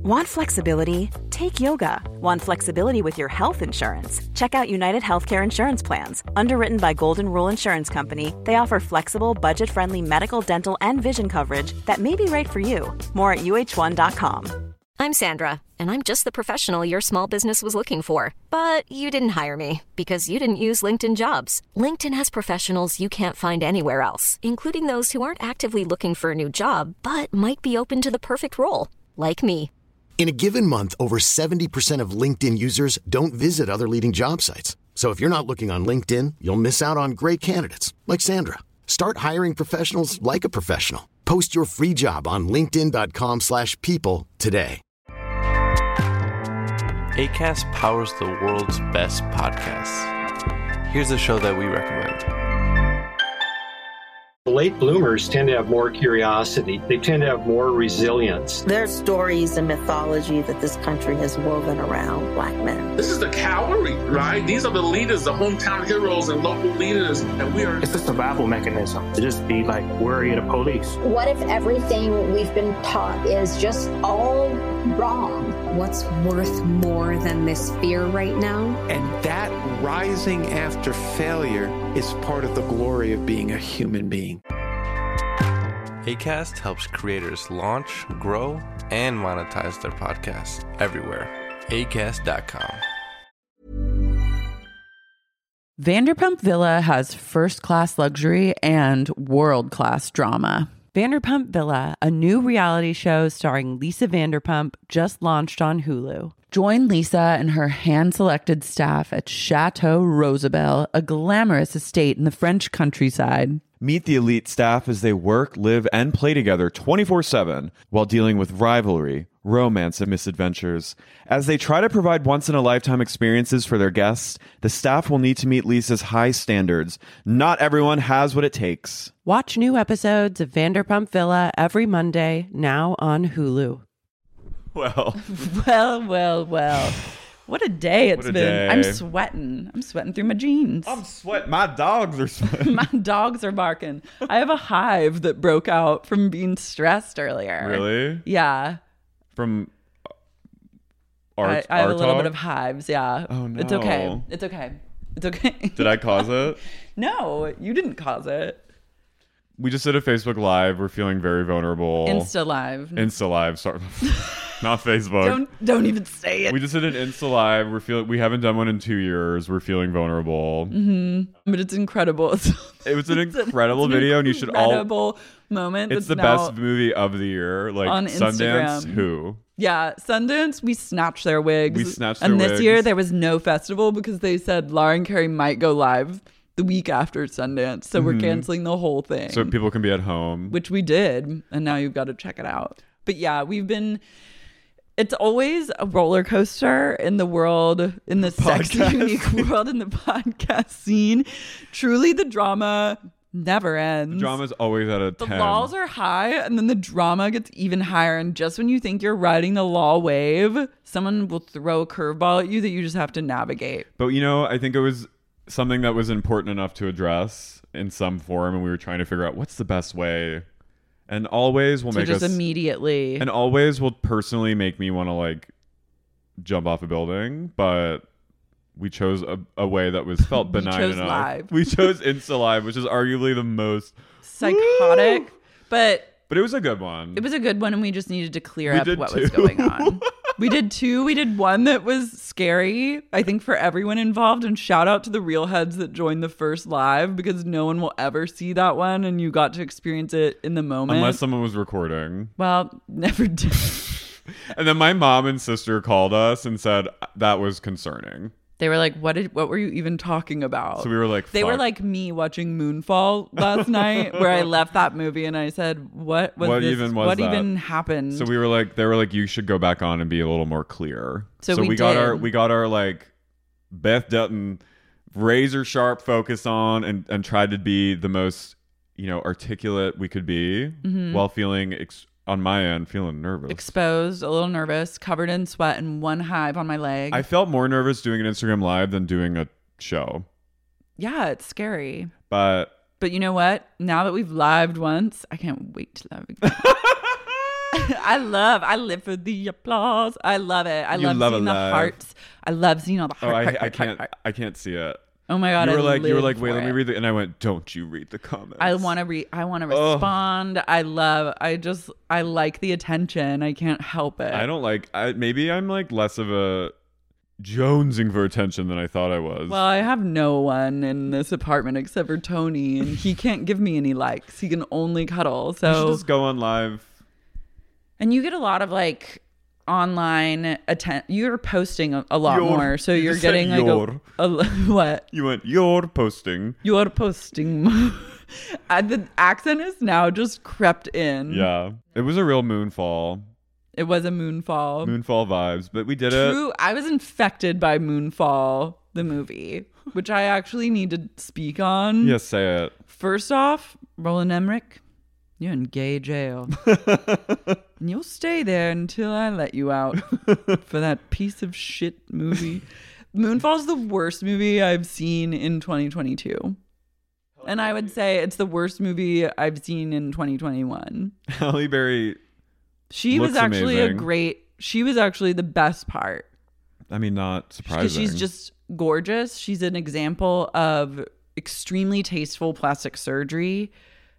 Want flexibility? Take yoga. Want flexibility with your health insurance? Check out United Healthcare Insurance Plans. Underwritten by Golden Rule Insurance Company, they offer flexible, budget-friendly medical, dental, and vision coverage that may be right for you. More at uh1.com. I'm Sandra, and I'm just the professional your small business was looking for. But you didn't hire me because you didn't use LinkedIn Jobs. LinkedIn has professionals you can't find anywhere else, including those who aren't actively looking for a new job, but might be open to the perfect role, like me. In a given month, over 70% of LinkedIn users don't visit other leading job sites. So if you're not looking on LinkedIn, you'll miss out on great candidates like Sandra. Start hiring professionals like a professional. Post your free job on linkedin.com/people today. Acast powers the world's best podcasts. Here's a show that we recommend. The late bloomers tend to have more curiosity. They tend to have more resilience. There's stories and mythology that this country has woven around Black men. This is the cavalry, right? These are the leaders, the hometown heroes and local leaders. And we are... It's a survival mechanism to just be like worry of the police. What if everything we've been taught is just all wrong? What's worth more than this fear right now? And that rising after failure is part of the glory of being a human being. Acast helps creators launch, grow, and monetize their podcasts everywhere. Acast.com. Vanderpump Villa has first-class luxury and world-class drama. Vanderpump Villa, a new reality show starring Lisa Vanderpump, just launched on Hulu. Join Lisa and her hand-selected staff at Chateau Rosabelle, a glamorous estate in the French countryside. Meet the elite staff as they work, live, and play together 24/7 while dealing with rivalry, romance, and misadventures. As they try to provide once-in-a-lifetime experiences for their guests, the staff will need to meet Lisa's high standards. Not everyone has what it takes. Watch new episodes of Vanderpump Villa every Monday, now on Hulu. Well. Well. What a day it's been. Day. I'm sweating through my jeans. I'm sweating. My dogs are sweating. My dogs are barking. I have a hive that broke out from being stressed earlier. Really? Yeah. From I have a little bit of hives, yeah. Oh, no. It's okay. Did I cause it? No, you didn't cause it. We just did a Facebook Live. We're feeling very vulnerable. Insta Live. Sorry. Not Facebook. Don't even say it. We just did an Insta Live. We haven't done one in 2 years. We're feeling vulnerable. Mm-hmm. But it's incredible. It was an incredible video, and you should all. Incredible moment. It's the best movie of the year. Like on Sundance. Instagram. Who? Yeah, Sundance. We snatched their wigs. And this year there was no festival because they said Lauren Carey might go live the week after Sundance, so we're canceling the whole thing so people can be at home, which we did, and now you've got to check it out. But yeah, it's always a roller coaster in the world, in the sexy, unique world, in the podcast scene. Truly, the drama never ends. The drama's always at a 10. The laws are high, and then the drama gets even higher. And just when you think you're riding the law wave, someone will throw a curveball at you that you just have to navigate. But I think it was something that was important enough to address in some form, and we were trying to figure out what's the best way. And always will make us immediately. And always will personally make me want to jump off a building, but we chose a way that was felt benign enough. Live. We chose Insta Live, which is arguably the most psychotic, but it was a good one. It was a good one, and we just needed to clear up what was going on. We did two. We did one that was scary, I think, for everyone involved. And shout out to the real heads that joined the first live, because no one will ever see that one, and you got to experience it in the moment. Unless someone was recording. Well, never did. And then my mom and sister called us and said that was concerning. They were like, what were you even talking about? So we were like, fuck. They were like me watching Moonfall last night, where I left that movie and I said, what even happened? So they were like, you should go back on and be a little more clear. So we got our Beth Dutton razor sharp focus on and tried to be the most, articulate we could be, while feeling on my end, feeling nervous. Exposed, a little nervous, covered in sweat, and one hive on my leg. I felt more nervous doing an Instagram Live than doing a show. Yeah, it's scary. But you know what? Now that we've lived once, I can't wait to live again. I live for the applause. I love it. I love seeing the hearts. I love seeing all the heart. I can't see it. Oh my God. You were like, wait, let me read and I went, don't you read the comments. I want to respond. I like the attention. I can't help it. Maybe I'm like less of a jonesing for attention than I thought I was. Well, I have no one in this apartment except for Tony, and he can't give me any likes. He can only cuddle. So you should just go on live. And you get a lot of like online you're posting a lot more, so you're getting like what? You went, you're posting. You're posting. The accent is now just crept in. Yeah. It was a real moonfall. It was a moonfall. Moonfall vibes, but we did it. True. I was infected by Moonfall, the movie, which I actually need to speak on. Yes, say it. First off, Roland Emmerich, you're in gay jail. And you'll stay there until I let you out for that piece of shit movie. Moonfall's the worst movie I've seen in 2022. And I would say it's the worst movie I've seen in 2021. Halle Berry... She was actually amazing. She was actually the best part. I mean, not surprising. Because she's just gorgeous. She's an example of extremely tasteful plastic surgery.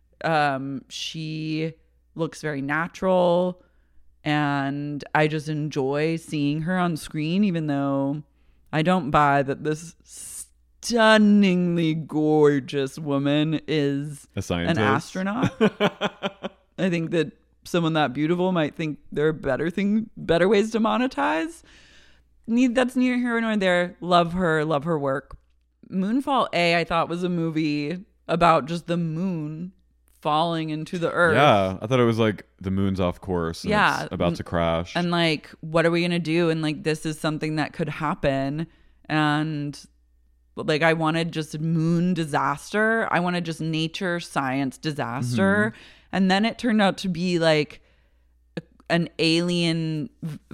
She looks very natural. And I just enjoy seeing her on screen, even though I don't buy that this stunningly gorgeous woman is a scientist, an astronaut. I think that someone that beautiful might think there are better ways to monetize. That's neither here nor there. Love her work. Moonfall A, I thought, was a movie about just the moon falling into the earth. Yeah, I thought it was like the moon's off course. And it's about to crash. And like, what are we gonna do? And like, this is something that could happen. And like, I wanted just moon disaster. I wanted just nature science disaster. Mm-hmm. And then it turned out to be like an alien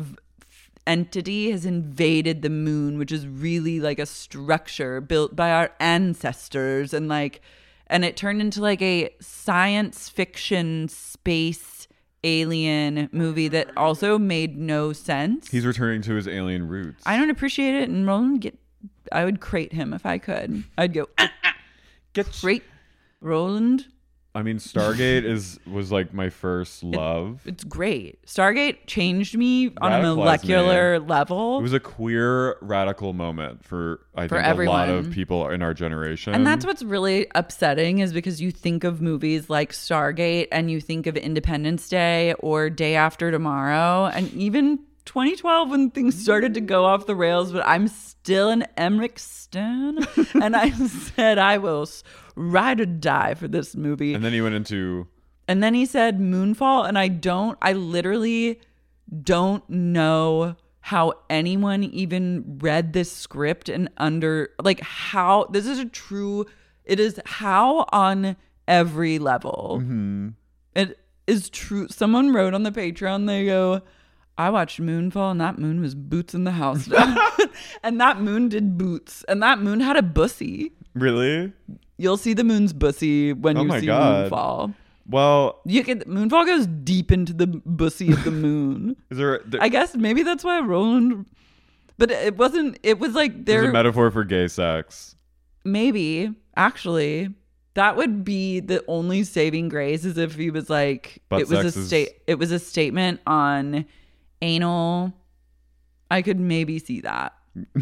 entity has invaded the moon, which is really like a structure built by our ancestors. And it turned into like a science fiction space alien movie that also made no sense. He's returning to his alien roots. I don't appreciate it. And Roland, I would crate him if I could. I'd go, crate Roland. I mean, Stargate was like my first love. It's great. Stargate changed me on a molecular level. It was a queer radical moment for everyone. A lot of people in our generation. And that's what's really upsetting, is because you think of movies like Stargate and you think of Independence Day or Day After Tomorrow, and even 2012 when things started to go off the rails, but I'm still an Emmerich stan. And I said I will ride or die for this movie. And then he went into... And then he said Moonfall, and I literally don't know how anyone even read this script and how this is it is how on every level. Mm-hmm. It is true. Someone wrote on the Patreon, they go, I watched Moonfall and that moon was boots in the house. And that moon did boots. And that moon had a bussy. Really? You'll see the moon's bussy when you see Moonfall. Well, Moonfall goes deep into the bussy of the moon. I guess maybe that's why Roland... But it wasn't... It was like... There's a metaphor for gay sex. Maybe. Actually... That would be the only saving grace, is if he was like... It was a statement on... anal. I could maybe see that.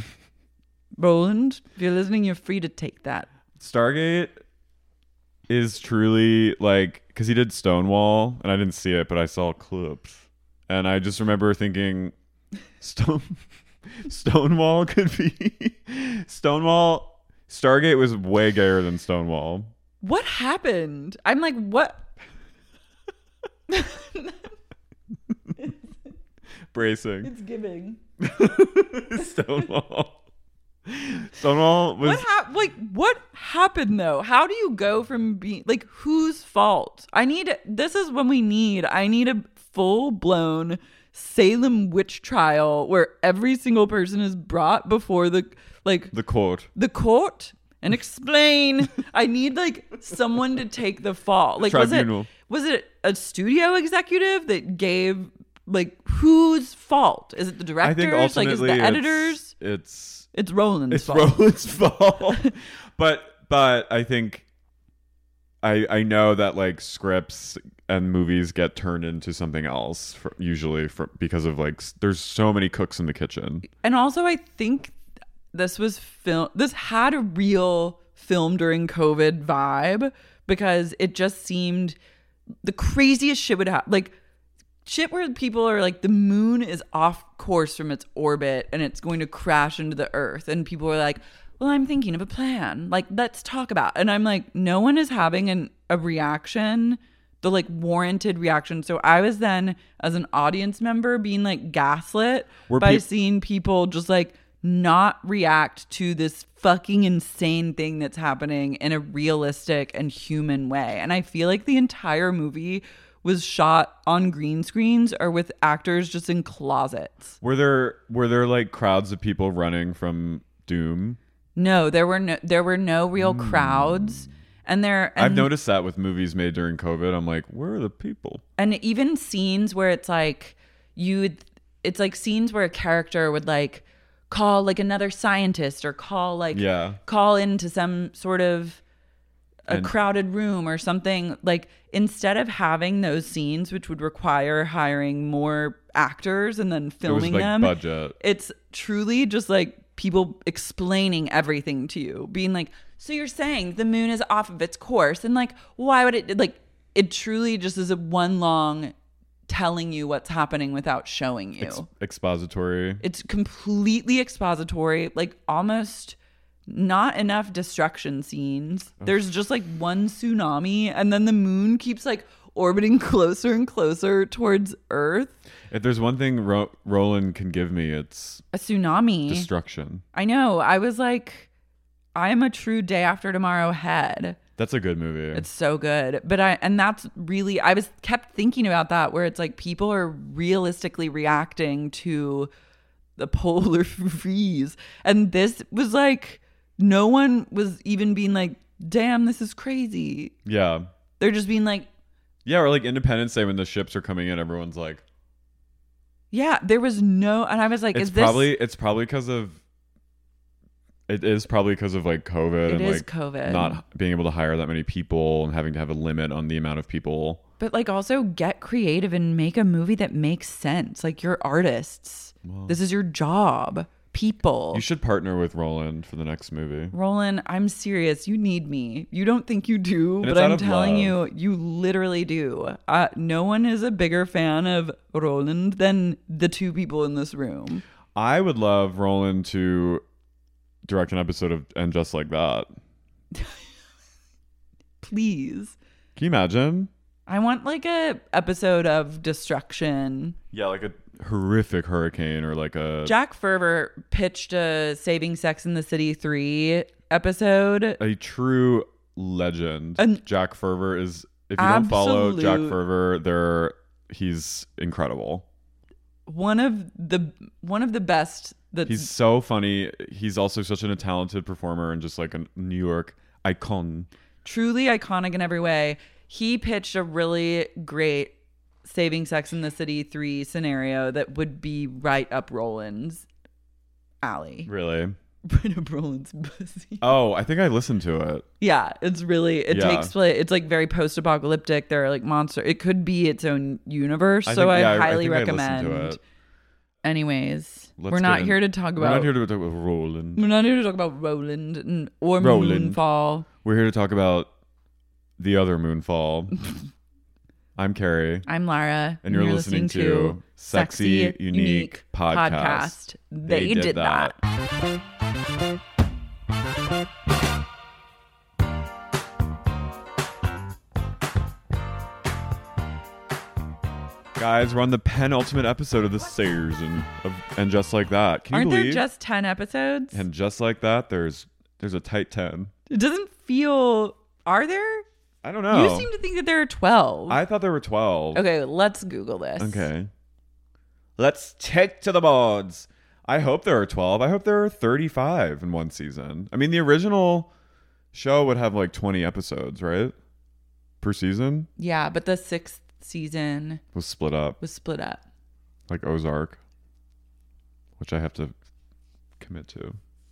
Roland, if you're listening, you're free to take that. Stargate is truly like, because he did Stonewall and I didn't see it, but I saw clips, and I just remember thinking Stonewall could be Stargate was way gayer than Stonewall. What happened? I'm like, what? Bracing. It's giving. Stonewall was... What happened though? How do you go from being like, whose fault? I need a full-blown Salem witch trial where every single person is brought before the court. and explain. I need like someone to take the fall. Like was it a studio executive that gave like whose fault? Is it the directors? I think ultimately like is it the editors? It's Roland's fault. It's Roland's fault. But I think I know that like scripts and movies get turned into something else usually because of like there's so many cooks in the kitchen. And also I think this had a real film during COVID vibe because it just seemed the craziest shit would happen. Like shit where people are like the moon is off course from its orbit and it's going to crash into the earth, and people are like, well, I'm thinking of a plan. Like, let's talk about. And I'm like, no one is having a reaction, the like warranted reaction. So I was then, as an audience member, being like gaslit by seeing people just like not react to this fucking insane thing that's happening in a realistic and human way. And I feel like the entire movie was shot on green screens or with actors just in closets. Were there like crowds of people running from Doom? No, there were no real crowds. And I've noticed that with movies made during COVID. I'm like, where are the people? And even scenes where it's like it's scenes where a character would like call like another scientist or call into some sort of a crowded room or something. Like instead of having those scenes, which would require hiring more actors and then filming them, budget. It's truly just like people explaining everything to you, being like, so you're saying the moon is off of its course, and like, why would it, like, it truly just is a one long telling you what's happening without showing you. Expository. It's completely expository, like almost not enough destruction scenes. There's just like one tsunami, and then the moon keeps like orbiting closer and closer towards Earth. If there's one thing Roland can give me, it's a tsunami. Destruction. I know. I was like, I am a true Day After Tomorrow head. That's a good movie. It's so good. But I kept thinking about that, where it's like people are realistically reacting to the polar freeze. And this was like, no one was even being like, damn, this is crazy. Yeah. They're just being like, yeah, or like Independence Day when the ships are coming in, everyone's like, yeah, there was no, and I was like, it's probably because of like COVID and like COVID. Not being able to hire that many people and having to have a limit on the amount of people. But like also get creative and make a movie that makes sense. Like you're artists. Well, this is your job. People. You should partner with Roland for the next movie. Roland, I'm serious. You need me. You don't think you do, but I'm telling you, you literally do. No one is a bigger fan of Roland than the two people in this room. I would love Roland to direct an episode of And Just Like That. Please. Can you imagine? I want like a episode of destruction. Yeah, like a horrific hurricane or like a... Jack Ferber pitched a Saving Sex in the City 3 episode. A true legend. Jack Ferber is... If you don't follow Jack Ferber, he's incredible. One of the best. He's so funny. He's also such a talented performer and just like a New York icon. Truly iconic in every way. He pitched a really great Saving Sex in the City 3 scenario that would be right up Roland's alley. Really? Right up Roland's pussy. Oh, I think I listened to it. Yeah, it's really, takes place, it's like very post-apocalyptic. There are like monsters. It could be its own universe. I highly recommend. I it. Anyways, we're not here to talk about Roland. We're not here to talk about Roland or Moonfall. We're here to talk about the other Moonfall. I'm Carrie. I'm Lara. And you're listening to Sexy Unique Podcast. They did that. Guys, we're on the penultimate episode of the season of And Just Like That. Can you believe? Aren't there just 10 episodes? And just like that, there's a tight 10. It doesn't feel... Are there? I don't know. You seem to think that there are 12. I thought there were 12. Okay, let's Google this. Okay. Let's take to the boards. I hope there are 12. I hope there are 35 in one season. I mean, the original show would have like 20 episodes, right? Per season? Yeah, but the 6th season was split up. Like Ozark, which I have to commit to.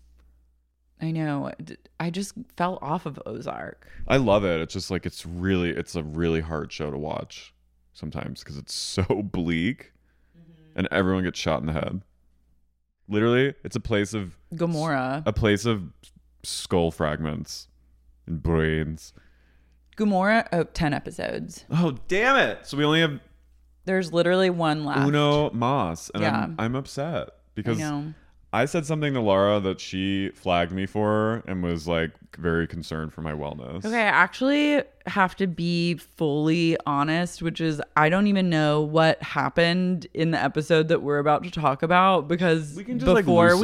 I know. I just fell off of Ozark. I love it. It's just like it's a really hard show to watch sometimes because it's so bleak and everyone gets shot in the head. Literally, it's a place of Gomorrah. A place of skull fragments and brains. Gomorrah, 10 episodes. Oh, damn it. So we only have... There's literally one left. Uno mas. And I'm upset because I said something to Laura that she flagged me for and was like very concerned for my wellness. Okay, I actually have to be fully honest, which is I don't even know what happened in the episode that we're about to talk about because we can just before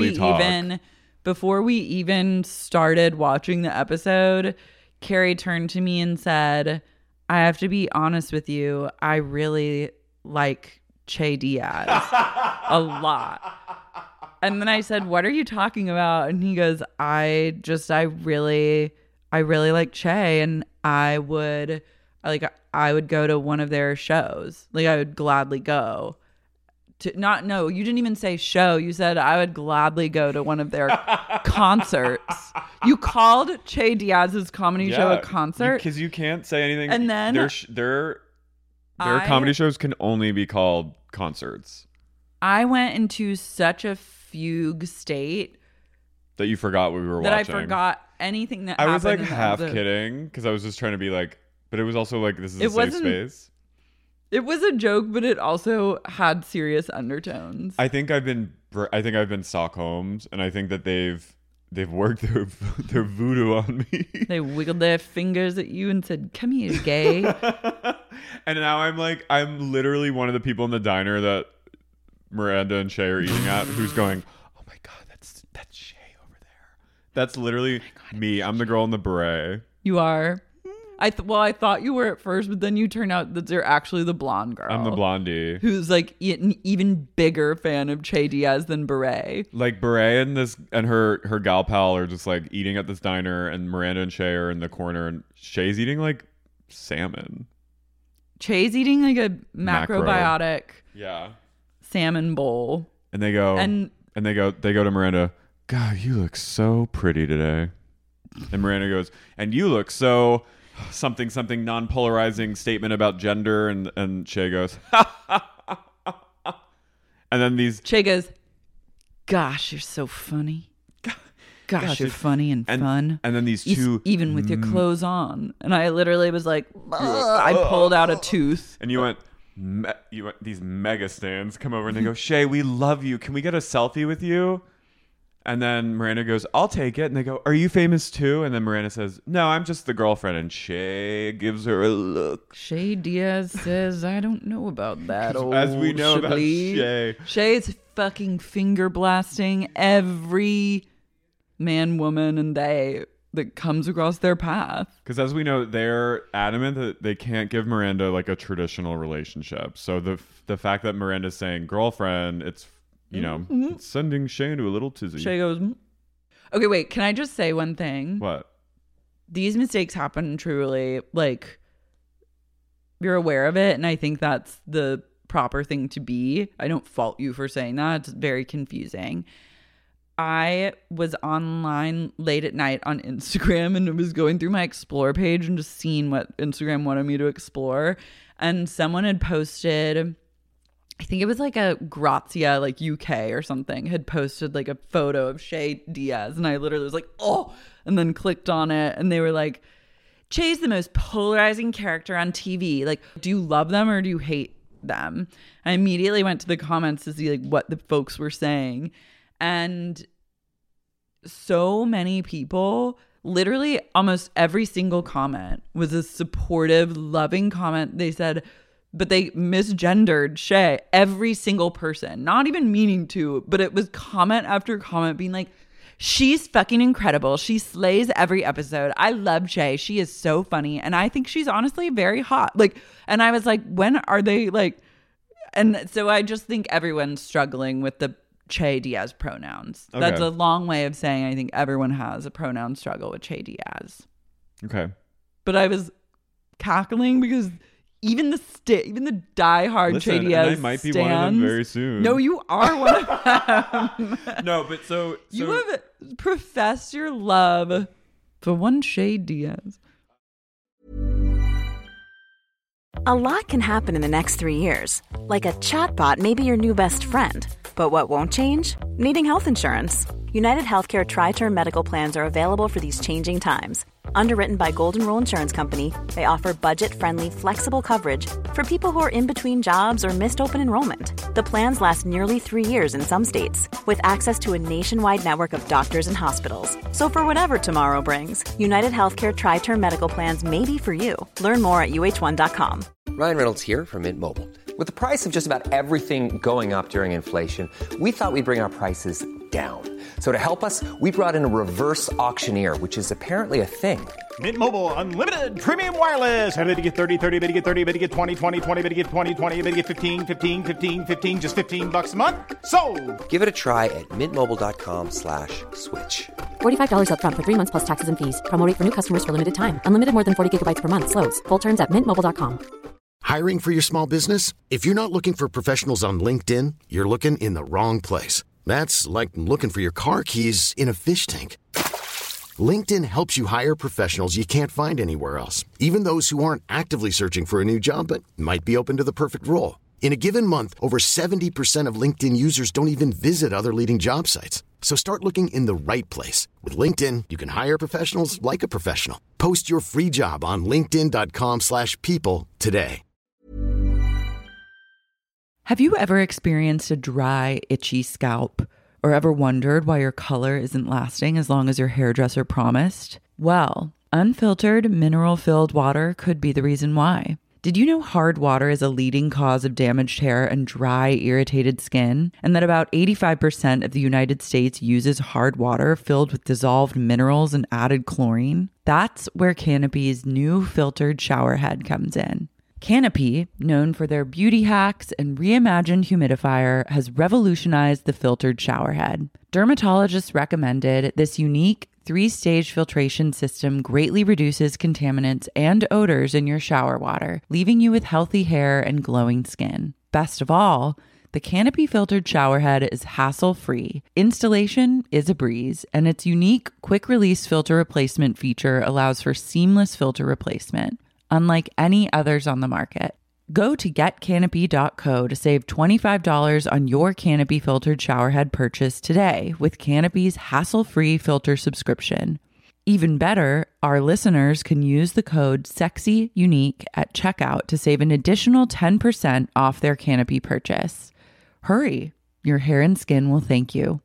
we even started watching the episode, Carrie turned to me and said, I have to be honest with you. I really like Che Diaz a lot. And then I said, what are you talking about? And he goes, I really like Che, and I would go to one of their shows. Like I would gladly go to you didn't even say show. You said I would gladly go to one of their concerts. You called Che Diaz's comedy show a concert because you can't say anything. And then their comedy shows can only be called concerts. I went into such a fugue state that you forgot what we were watching. That I forgot anything that happened. I was like half kidding because I was just trying to be like, but it was also like this is a safe space. It was a joke, but it also had serious undertones. I think I've been Stockholmed, and I think that they've worked their voodoo on me. They wiggled their fingers at you and said, "Come here, gay." And now I'm literally one of the people in the diner that Miranda and Shay are eating at, who's going, "Oh my god, that's Shay over there." That's literally me. I'm the girl in the beret. You are. I thought you were at first, but then you turned out that you're actually the blonde girl. I'm the blondie. Who's like an even bigger fan of Che Diaz than Beret. Like Beret and her gal pal are just like eating at this diner, and Miranda and Shay are in the corner, and Shay's eating like salmon. Che's eating like a macrobiotic salmon bowl. And they go to Miranda, "God, you look so pretty today." And Miranda goes, "And you look so something non-polarizing statement about gender." And Che goes, and then Che goes, "Gosh, you're so funny. Gosh, you're funny and fun." And then these two, even with your clothes on. And I literally was like, I pulled out a tooth. And you went, these mega stands come over and they go, "Shay, we love you. Can we get a selfie with you?" And then Miranda goes, "I'll take it." And they go, "Are you famous too?" And then Miranda says, "No, I'm just the girlfriend." And Shay gives her a look. Che Diaz says, "I don't know about that." As we know about Shay. Shay is fucking finger blasting every man, woman, and they that comes across their path. Because as we know, they're adamant that they can't give Miranda like a traditional relationship. So the fact that Miranda's saying girlfriend, it's it's sending Shay into a little tizzy. Shay goes, Okay, wait. Can I just say one thing? What? These mistakes happen truly. Like, you're aware of it, and I think that's the proper thing to be. I don't fault you for saying that. It's very confusing. I was online late at night on Instagram and was going through my explore page and just seeing what Instagram wanted me to explore. And someone had posted, I think it was like a Grazia, like UK or something, had posted like a photo of Che Diaz. And I literally was like, oh, and then clicked on it. And they were like, Che's the most polarizing character on TV. Like, do you love them or do you hate them? I immediately went to the comments to see like what the folks were saying. And so many people, literally almost every single comment was a supportive, loving comment. They said, but they misgendered Che, every single person, not even meaning to, but it was comment after comment being like, she's fucking incredible. She slays every episode. I love Che. She is so funny. And I think she's honestly very hot. Like, and I was like, when are they like, and so I just think everyone's struggling with the Che Diaz pronouns. Okay. That's a long way of saying I think everyone has a pronoun struggle with Che Diaz. Okay. But I was cackling because even the diehard Listen, Che and I might be one of them very soon. No, you are one of them. No, but so you have professed your love for one Che Diaz. A lot can happen in the next 3 years. Like a chatbot may be your new best friend. But what won't change? Needing health insurance. United Healthcare Tri-Term Medical Plans are available for these changing times. Underwritten by Golden Rule Insurance Company, they offer budget-friendly, flexible coverage for people who are in between jobs or missed open enrollment. The plans last nearly 3 years in some states, with access to a nationwide network of doctors and hospitals. So for whatever tomorrow brings, United Healthcare Tri-Term Medical Plans may be for you. Learn more at uh1.com. Ryan Reynolds here from Mint Mobile. With the price of just about everything going up during inflation, we thought we'd bring our prices down. So to help us, we brought in a reverse auctioneer, which is apparently a thing. Mint Mobile Unlimited Premium Wireless. How to get 30, 30, bit to get 30, bit to get 20, 20, 20, bit to get 20, 20, bit to get 15, 15, 15, 15, just $15 a month? Sold! Give it a try at mintmobile.com/switch. $45 up front for 3 months plus taxes and fees. Promo rate for new customers for limited time. Unlimited more than 40 gigabytes per month. Slows full terms at mintmobile.com. Hiring for your small business? If you're not looking for professionals on LinkedIn, you're looking in the wrong place. That's like looking for your car keys in a fish tank. LinkedIn helps you hire professionals you can't find anywhere else, even those who aren't actively searching for a new job but might be open to the perfect role. In a given month, over 70% of LinkedIn users don't even visit other leading job sites. So start looking in the right place. With LinkedIn, you can hire professionals like a professional. Post your free job on linkedin.com/people today. Have you ever experienced a dry, itchy scalp or ever wondered why your color isn't lasting as long as your hairdresser promised? Well, unfiltered, mineral-filled water could be the reason why. Did you know hard water is a leading cause of damaged hair and dry, irritated skin? And that about 85% of the United States uses hard water filled with dissolved minerals and added chlorine? That's where Canopy's new filtered showerhead comes in. Canopy, known for their beauty hacks and reimagined humidifier, has revolutionized the filtered showerhead. Dermatologists recommended this unique 3-stage filtration system greatly reduces contaminants and odors in your shower water, leaving you with healthy hair and glowing skin. Best of all, the Canopy filtered showerhead is hassle-free. Installation is a breeze, and its unique quick-release filter replacement feature allows for seamless filter replacement, unlike any others on the market. Go to getcanopy.co to save $25 on your Canopy filtered showerhead purchase today with Canopy's hassle-free filter subscription. Even better, our listeners can use the code SEXYUNIQUE at checkout to save an additional 10% off their Canopy purchase. Hurry, your hair and skin will thank you.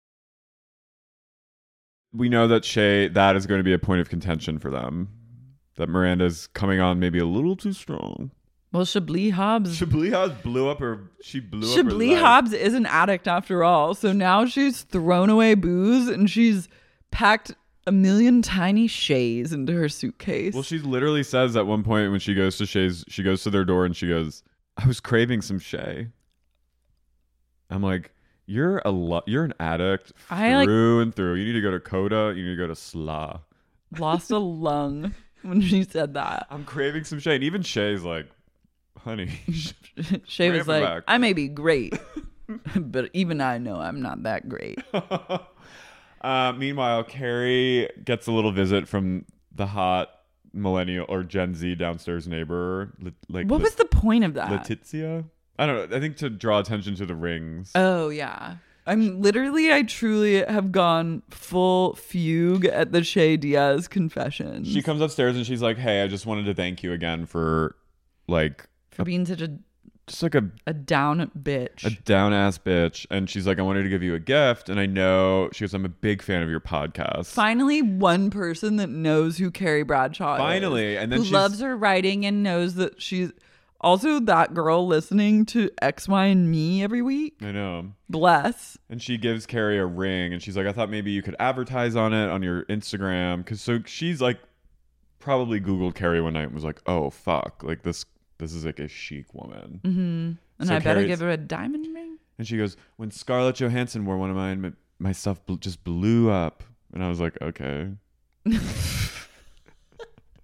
We know that that is going to be a point of contention for them. That Miranda's coming on maybe a little too strong. Well, Chablis Hobbs blew up her. Chablis Hobbs is an addict after all. So now she's thrown away booze and she's packed a million tiny Shays into her suitcase. Well, she literally says at one point when she goes to Shay's, she goes to their door and she goes, "I was craving some Shay." I'm like, you're an addict through and through. You need to go to Coda. You need to go to SLA. Lost a lung when she said that. I'm craving some Shay. And even Shay's like, honey. Shay was like, back. I may be great, but even I know I'm not that great. Meanwhile, Carrie gets a little visit from the hot millennial or Gen Z downstairs neighbor. What was the point of that? Letizia? I don't know. I think to draw attention to the rings. Oh, yeah. I truly have gone full fugue at the Che Diaz confessions. She comes upstairs and she's like, "Hey, I just wanted to thank you again for being such a down bitch. A down ass bitch." And she's like, "I wanted to give you a gift." And she goes, "I'm a big fan of your podcast." Finally, one person that knows who Carrie Bradshaw is. And then who loves her writing and knows that she's also that girl listening to X, Y, and Me every week. I know. Bless. And she gives Carrie a ring and she's like, "I thought maybe you could advertise on it on your Instagram." So she's like, probably Googled Carrie one night and was like, "Oh, fuck. Like this is like a chic woman." Mm-hmm. And so I better give her a diamond ring? And she goes, "When Scarlett Johansson wore one of mine, my stuff just blew up." And I was like, okay.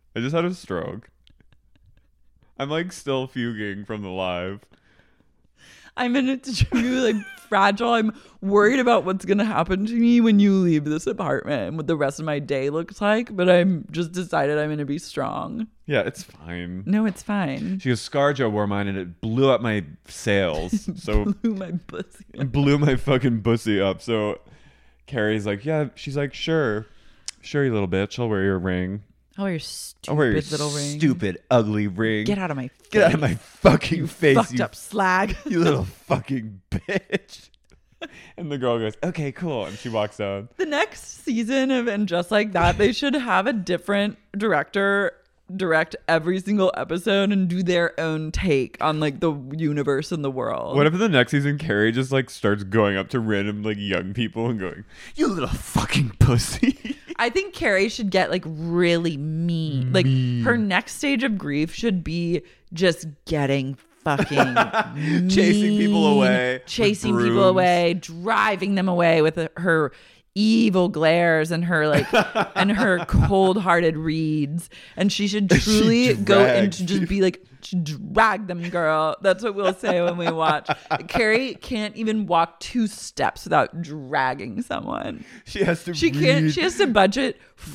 I just had a stroke. I'm like still fuging from the live. I'm in it to be like fragile. I'm worried about what's going to happen to me when you leave this apartment and what the rest of my day looks like. But I'm just decided I'm going to be strong. Yeah, it's fine. No, it's fine. She goes, ScarJo wore mine and it blew up my sails. So blew my pussy up. It blew my fucking pussy up. So Carrie's like, yeah. She's like, sure, you little bitch. I'll wear your ring. I'll wear your stupid little ring. Stupid, ugly ring. Get out of my face. Get out of my fucking face. Fucked up slag. You little fucking bitch. And the girl goes, okay, cool. And she walks down. The next season of And Just Like That, they should have a different director direct every single episode and do their own take on like the universe and the world. What if in the next season Carrie just like starts going up to random like young people and going, you little fucking pussy? I think Carrie should get like really mean. Like her next stage of grief should be just getting fucking chasing people away, driving them away with her evil glares and her like and her cold-hearted reads, and she should truly go into just be like, drag them, girl. That's what we'll say when we watch. Carrie can't even walk 2 steps without dragging someone. She has to budget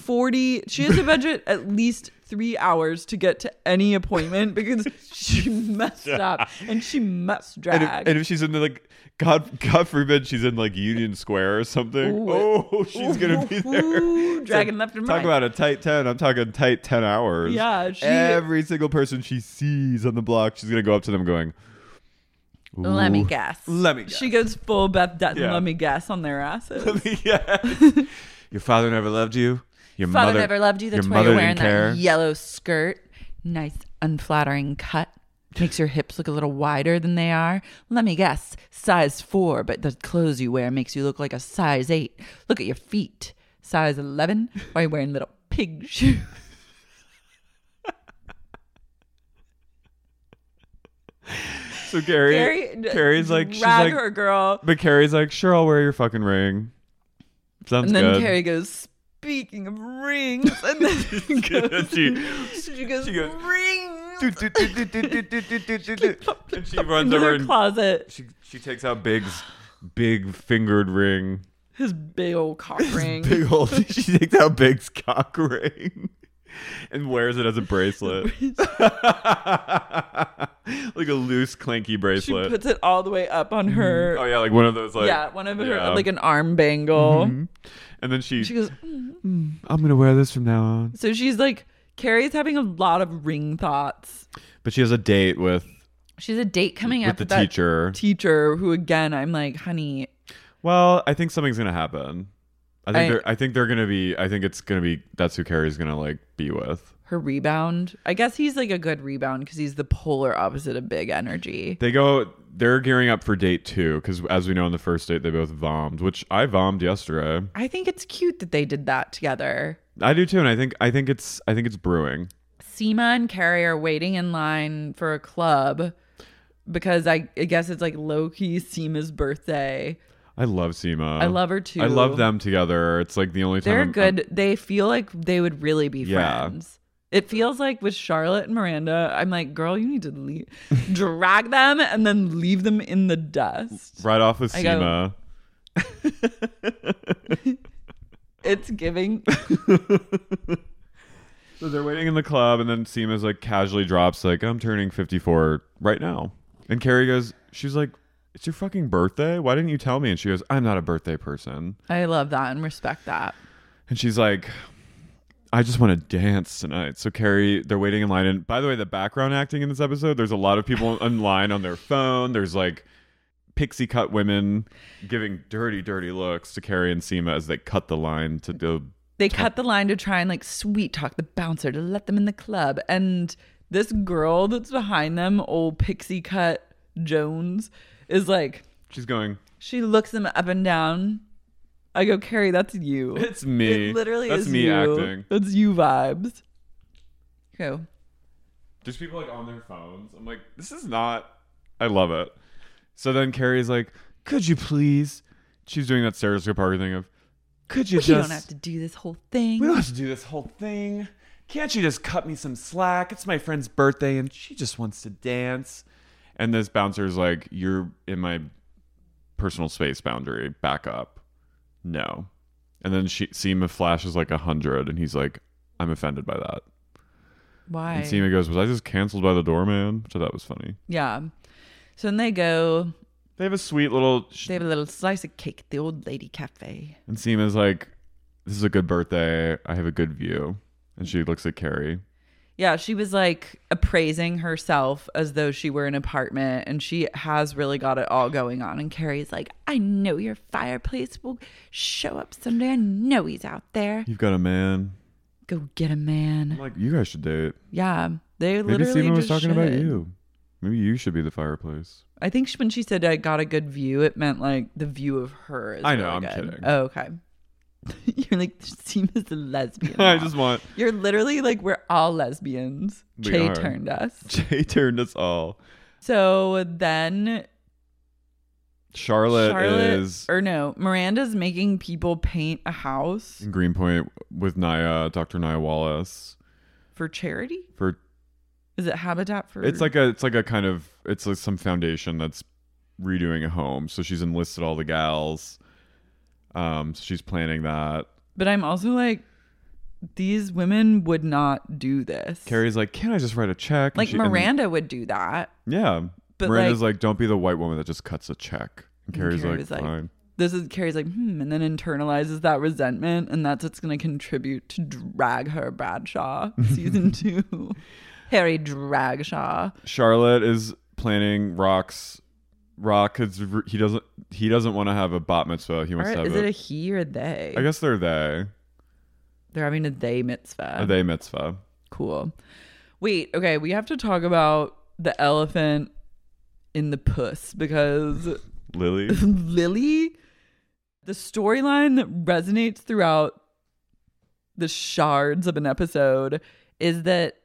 at least 3 hours to get to any appointment because she messed up and she must drag. And if she's in the like, God forbid she's in like Union Square or something. She's gonna be there. Dragging left and right. Talk about a tight 10. I'm talking tight 10 hours. Yeah. Every single person she sees on the block, she's gonna go up to them going, let me guess. She goes full Beth Dutton, Yeah. let me guess on their asses. Let me guess. Your father never loved you. Your Father mother never loved you. That's why you're wearing that yellow skirt. Nice, unflattering cut. Makes your hips look a little wider than they are. Let me guess, size 4, but the clothes you wear makes you look like a size 8. Look at your feet. Size 11. Why are you wearing little pig shoes? So Carrie's like, she's drag like, her, girl. But Carrie's like, sure, I'll wear your fucking ring. Sounds good. And then good. Carrie goes, speaking of rings, and then she goes, rings. And she runs over her closet. She takes out Big's big fingered ring. His big old cock ring. She takes out Big's cock ring and wears it as a bracelet. Like a loose, clanky bracelet. She puts it all the way up on her. Oh yeah, like one of those like one of her like an arm bangle. Mm-hmm. And then she goes, I'm gonna wear this from now on. So she's like, Carrie's having a lot of ring thoughts. But she has a date with. She has a date coming up with the teacher who, again, I'm like, honey. Well, I think something's gonna happen. I think they're gonna be. I think it's gonna be. That's who Carrie's gonna like be with. Her rebound. I guess he's like a good rebound because he's the polar opposite of big energy. They're gearing up for date 2 because, as we know, in the first date they both vommed, which I vommed yesterday. I think it's cute that they did that together. I do too, and I think it's brewing. Seema and Carrie are waiting in line for a club because I guess it's like low-key Seema's birthday. I love Seema. I love her too. I love them together. It's like the only time they're good. They feel like they would really be friends. It feels like with Charlotte and Miranda, I'm like, girl, you need to drag them and then leave them in the dust. Right off with Seema. It's giving. So they're waiting in the club, and then Seema's like casually drops like, I'm turning 54 right now. And Carrie goes, she's like, it's your fucking birthday? Why didn't you tell me? And she goes, I'm not a birthday person. I love that and respect that. And she's like, I just want to dance tonight. So Carrie, they're waiting in line. And by the way, the background acting in this episode, there's a lot of people in line on their phone. There's like pixie cut women giving dirty, dirty looks to Carrie and Seema as they cut the line to go. They cut the line to try and like sweet talk the bouncer to let them in the club. And this girl that's behind them, old pixie cut Jones, is like, she looks them up and down. I go, Carrie, that's you. It's me. It literally that's is me you. acting. That's you vibes. Go. There's people like on their phones. I'm like, this is not. I love it. So then Carrie's like, could you please? She's doing that Sarah Jessica Parker thing of, could you You don't have to do this whole thing. We don't have to do this whole thing. can't you just cut me some slack? It's my friend's birthday and she just wants to dance. And this bouncer's like, you're in my personal space boundary. Back up. No. And then Seema flashes like 100 and he's like, I'm offended by that. Why? And Seema goes, was I just canceled by the doorman? Which I thought was funny. Yeah. So then they go. They have a sweet little... They have a little slice of cake at the Old Lady Cafe. And Seema's like, this is a good birthday. I have a good view. And she looks at Carrie. Yeah, she was like appraising herself as though she were an apartment, and she has really got it all going on. And Carrie's like, I know your fireplace will show up someday. I know he's out there. You've got a man. Go get a man. I'm like, you guys should date. Yeah, they Maybe literally Seema was just talking should. about you. Maybe you should be the fireplace. I think when she said I got a good view, it meant like the view of her. Is I know, really I'm good. kidding. Oh, okay. You're like, Seema's a lesbian. I just want... You're literally like, we're all lesbians. Jay turned us. Jay turned us all. So then... Charlotte is... Or no, Miranda's making people paint a house. In Greenpoint with Dr. Nia Wallace. For charity? For... Is it Habitat for... It's like a kind of... It's like some foundation that's redoing a home. So she's enlisted all the gals. So she's planning that. But I'm also like, these women would not do this. Carrie's like, can't I just write a check? Like Miranda would do that. Yeah. But Miranda's like, don't be the white woman that just cuts a check. And Carrie's like, fine. Carrie's like, and then internalizes that resentment, and that's what's going to contribute to Drag Her Bradshaw season 2. Harry Dragshaw. Charlotte is planning Rock, because he doesn't want to have a bat mitzvah. He wants to have is it a he or they? I guess they're they. They're having a they mitzvah. A they mitzvah. Cool. Wait, okay, we have to talk about the elephant in the puss, because Lily, the storyline that resonates throughout the shards of an episode is that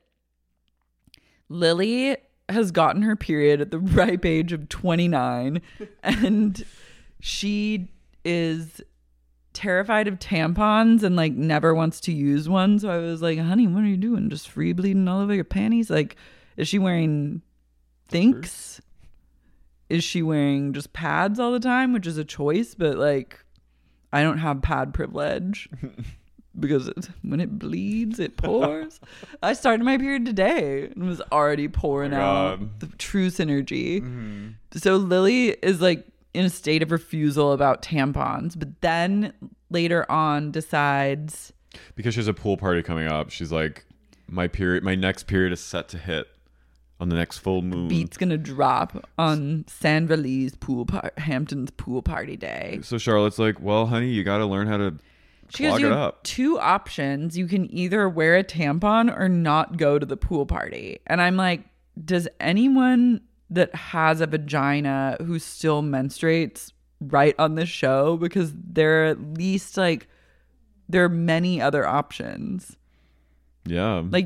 Lily has gotten her period at the ripe age of 29, and she is terrified of tampons and like never wants to use one. So I was like, honey, what are you doing? Just free bleeding all over your panties? Like, is she wearing Thinks? Is she wearing just pads all the time, which is a choice, but like, I don't have pad privilege. Because when it bleeds, it pours. I started my period today and was already pouring out the true synergy. Mm-hmm. So Lily is like in a state of refusal about tampons, but then later on decides, because she has a pool party coming up, she's like, my next period is set to hit on the next full moon. Beat's gonna drop on Sandra Lee's Hampton's pool party day. So Charlotte's like, well, honey, you got to learn how to She goes, you have two options. You can either wear a tampon or not go to the pool party. And I'm like, does anyone that has a vagina who still menstruates write on this show? Because there are at least there are many other options. Yeah. Like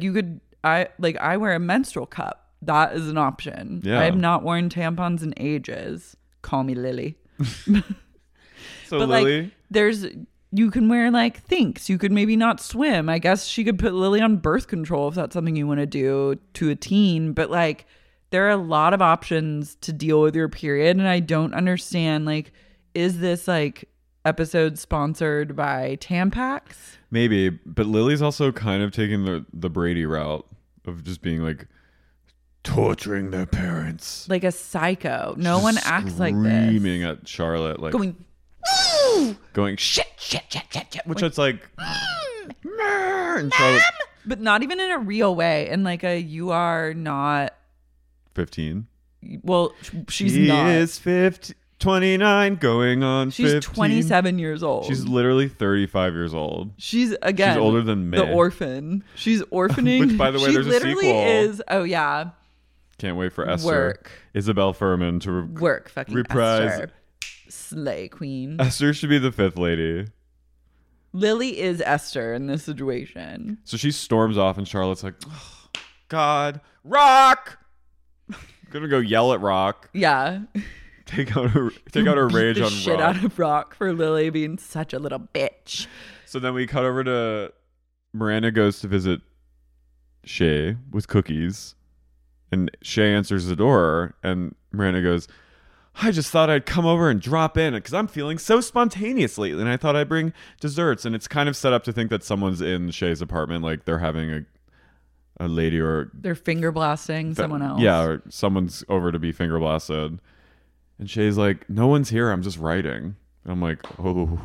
I wear a menstrual cup. That is an option. Yeah. I have not worn tampons in ages. Call me Lily. So but Lily, you can wear Thinks. You could maybe not swim. I guess she could put Lily on birth control if that's something you want to do to a teen. But there are a lot of options to deal with your period. And I don't understand, is this episode sponsored by Tampax? Maybe. But Lily's also kind of taking the Brady route of just being torturing their parents. Like a psycho. No one acts like this. Screaming at Charlotte. Going shit, which it's and Charlotte, but not even in a real way. In you are not 15. Well, she's not. She is 29 going on 15. She's 27 years old. She's literally 35 years old. She's older than me. The orphan. She's orphaning. Which, by the way, there's a sequel. She literally is. Oh yeah. Can't wait for Esther. Isabel Furman to fucking reprise. Esther. Slay queen. Esther should be the fifth lady. Lily is Esther in this situation. So she storms off and Charlotte's like, oh, God, Rock! I'm gonna go yell at Rock. Yeah. Take out her rage on shit Rock. Out of Rock for Lily being such a little bitch. So then we cut over to Miranda goes to visit Shay with cookies. And Shay answers the door, and Miranda goes, I just thought I'd come over and drop in because I'm feeling so spontaneous lately, and I thought I'd bring desserts. And it's kind of set up to think that someone's in Shay's apartment, like they're having a lady or... They're finger blasting someone else. Yeah, or someone's over to be finger blasted. And Shay's like, no one's here, I'm just writing. And I'm like, oh...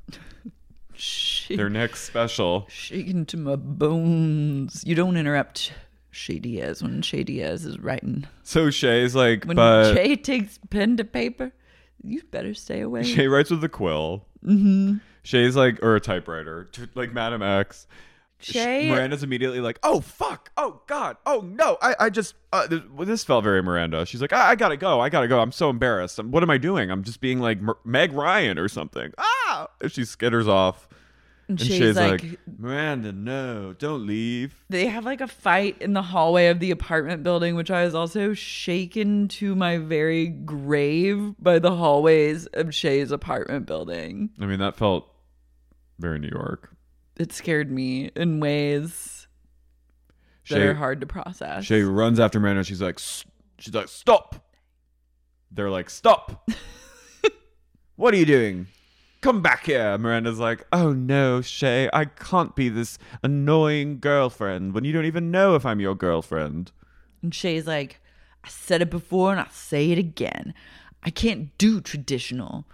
Their next special. Shaken to my bones. You don't interrupt Shay Diaz when Shay Diaz is writing. So Shay's like, when but Shay takes pen to paper, you better stay away. Shay writes with a quill. Mm-hmm. Shay's like, or a typewriter, like Madam X. Shay. Miranda's immediately like, oh fuck, oh god, oh no, I just this felt very Miranda. She's like, I gotta go, I'm so embarrassed. What am I doing? I'm just being like Meg Ryan or something. And she skitters off. And Shay's like, Miranda, no, don't leave. They have like a fight in the hallway of the apartment building, which I was also shaken to my very grave by the hallways of Shay's apartment building. I mean, that felt very New York. It scared me in ways that are hard to process. Shay runs after Miranda. She's like, stop. They're like, stop. What are you doing? Come back here. Miranda's like, oh no, Shay, I can't be this annoying girlfriend when you don't even know if I'm your girlfriend. And Shay's like, I said it before and I'll say it again. I can't do traditional.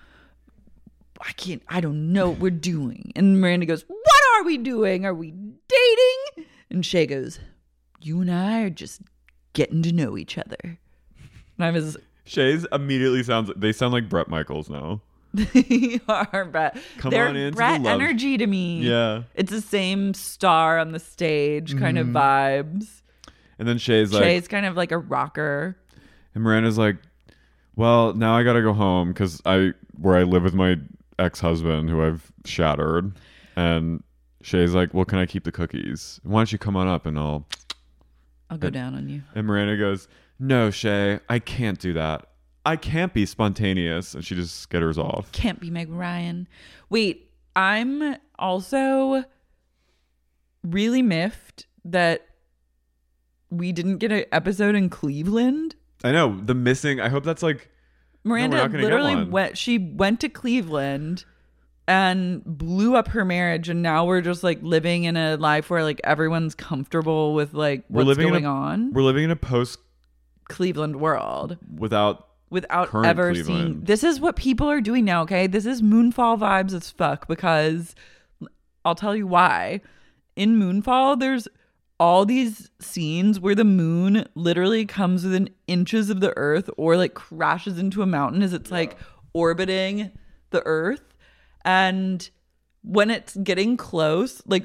I don't know what we're doing. And Miranda goes, what are we doing? Are we dating? And Shay goes, you and I are just getting to know each other. And I was... Shay's immediately they sound like Bret Michaels now. They are Brett. They're on into Brett the love. Energy to me. Yeah. It's the same star on the stage kind of vibes. And then Shay's kind of like a rocker. And Miranda's like, well, now I gotta go home because where I live with my ex-husband who I've shattered. And Shay's like, well, can I keep the cookies? Why don't you come on up and I'll go down on you. And Miranda goes, no, Shay, I can't do that. I can't be spontaneous. And she just skitters off. Can't be Meg Ryan. Wait, I'm also really miffed that we didn't get an episode in Cleveland. I know. I hope that's like... Miranda literally went to Cleveland and blew up her marriage. And now we're just like living in a life where like everyone's comfortable with like what's going on. We're living in a post Cleveland world without ever Cleveland. seeing. This is what people are doing now, okay? This is Moonfall vibes as fuck, because I'll tell you why. In Moonfall, there's all these scenes where the moon literally comes within inches of the earth or like crashes into a mountain as it's like orbiting the earth. And when it's getting close, like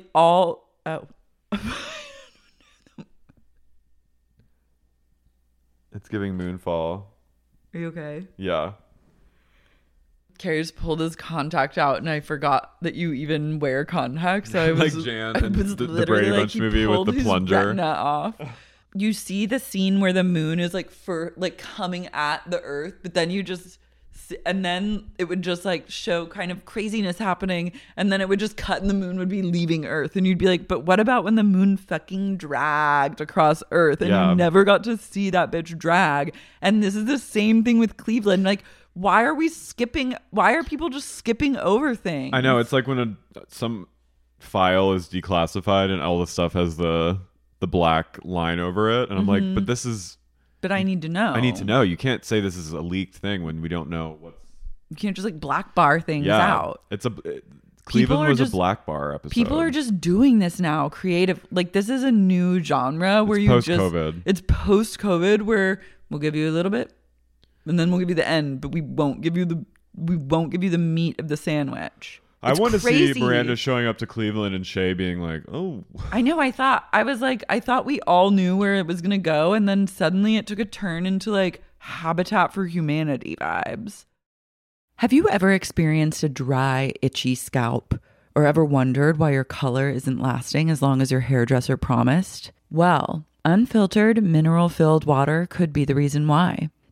It's giving Moonfall. Are you okay? Yeah. Carrie just pulled his contact out, and I forgot that you even wear contacts. So I was like Jan in the Brady Bunch movie with the plunger. Retina off. You see the scene where the moon is like coming at the earth, but then you just and then it would just like show kind of craziness happening, and then it would just cut and the moon would be leaving Earth, and you'd be like, but what about when the moon fucking dragged across Earth and you never got to see that bitch drag? And this is the same thing with Cleveland. Like, why are people just skipping over things? I know, it's like when some file is declassified and all the stuff has the black line over it, and I'm like, but this is... But I need to know. I need to know. You can't say this is a leaked thing when we don't know what's... You can't just like black bar things out. Cleveland was a black bar episode. People are just doing this now. Creative. Like, this is a new genre where it's post-COVID where we'll give you a little bit and then we'll give you the end, but we won't give you the meat of the sandwich. I want to see Miranda showing up to Cleveland and Shay being like, oh. I know. I thought we all knew where it was going to go. And then suddenly it took a turn into like Habitat for Humanity vibes. Have you ever experienced a dry, itchy scalp? Or ever wondered why your color isn't lasting as long as your hairdresser promised? Well, unfiltered, mineral-filled water could be the reason why.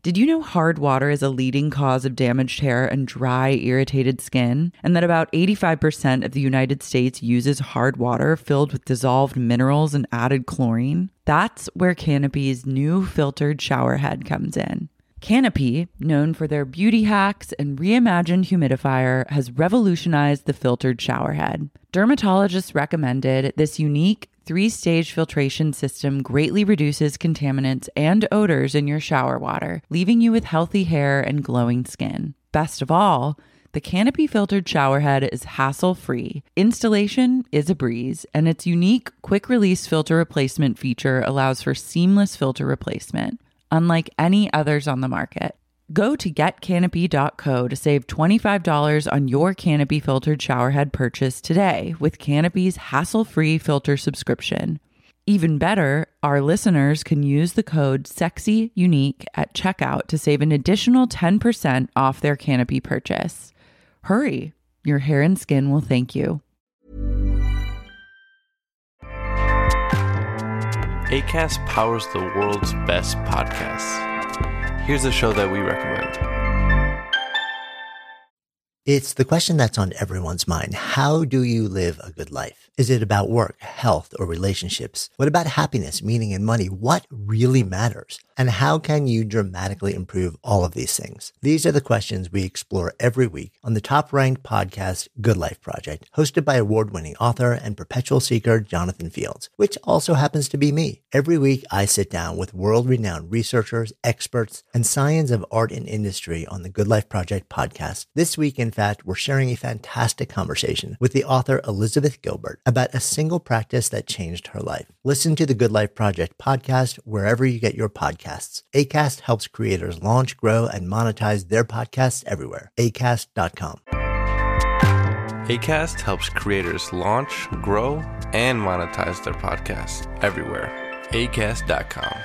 Did you know hard water is a leading cause of damaged hair and dry, irritated skin? And that about 85% of the United States uses hard water filled with dissolved minerals and added chlorine? That's where Canopy's new filtered shower head comes in. Canopy, known for their beauty hacks and reimagined humidifier, has revolutionized the filtered shower head. Dermatologists recommended this unique 3-stage filtration system greatly reduces contaminants and odors in your shower water, leaving you with healthy hair and glowing skin. Best of all, the Canopy filtered shower head is hassle-free. Installation is a breeze, and its unique quick-release filter replacement feature allows for seamless filter replacement, unlike any others on the market. Go to getcanopy.co to save $25 on your Canopy filtered showerhead purchase today with Canopy's hassle-free filter subscription. Even better, our listeners can use the code SEXYUNIQUE at checkout to save an additional 10% off their Canopy purchase. Hurry, your hair and skin will thank you. Acast powers the world's best podcasts. Here's a show that we recommend. It's the question that's on everyone's mind. How do you live a good life? Is it about work, health, or relationships? What about happiness, meaning, and money? What really matters? And how can you dramatically improve all of these things? These are the questions we explore every week on the top-ranked podcast, Good Life Project, hosted by award-winning author and perpetual seeker Jonathan Fields, which also happens to be me. Every week, I sit down with world-renowned researchers, experts, and science of art and industry on the Good Life Project podcast. This week, in fact, we're sharing a fantastic conversation with the author Elizabeth Gilbert about a single practice that changed her life. Listen to the Good Life Project podcast wherever you get your podcasts. Acast helps creators launch, grow, and monetize their podcasts everywhere. Acast.com. Acast helps creators launch, grow, and monetize their podcasts everywhere. Acast.com.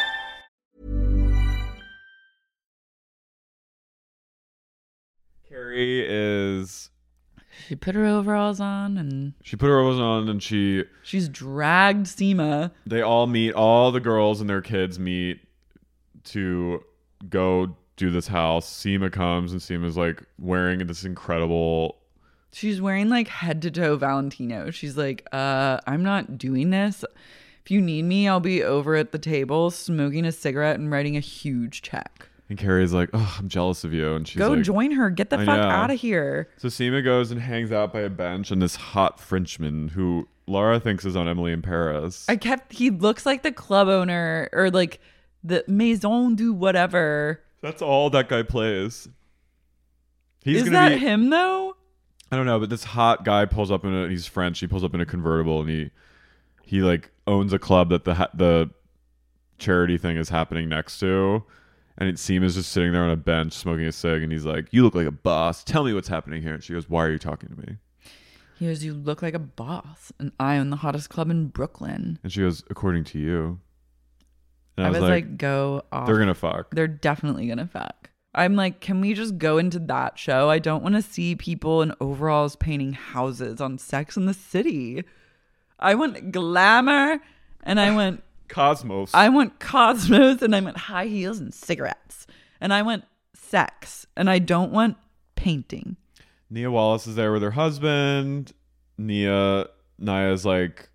Carrie is... She put her overalls on and... She's dragged Seema. They all meet, all the girls and their kids meet to go do this house. Seema comes and Seema's like wearing this incredible... She's wearing like head to toe Valentino. She's like, I'm not doing this. If you need me, I'll be over at the table smoking a cigarette and writing a huge check. And Carrie's like, oh, I'm jealous of you. And she's go like, join her. Get the fuck out of here. So Seema goes and hangs out by a bench, and this hot Frenchman who Laura thinks is on Emily in Paris. He looks like the club owner or like the Maison du whatever. That's all that guy plays. Is that him though? I don't know, but this hot guy pulls up he's French. He pulls up in a convertible and he like owns a club that the charity thing is happening next to. And Seema's just sitting there on a bench smoking a cig, and he's like, you look like a boss. Tell me what's happening here. And she goes, why are you talking to me? He goes, you look like a boss, and I own the hottest club in Brooklyn. And she goes, according to you. And I was like, go off. They're going to fuck. They're definitely going to fuck. I'm like, can we just go into that show? I don't want to see people in overalls painting houses on Sex and the City. I want glamour, and I went... Cosmos. I want Cosmos, and I want high heels and cigarettes. And I want sex, and I don't want painting. Nia Wallace is there with her husband. Nia's like,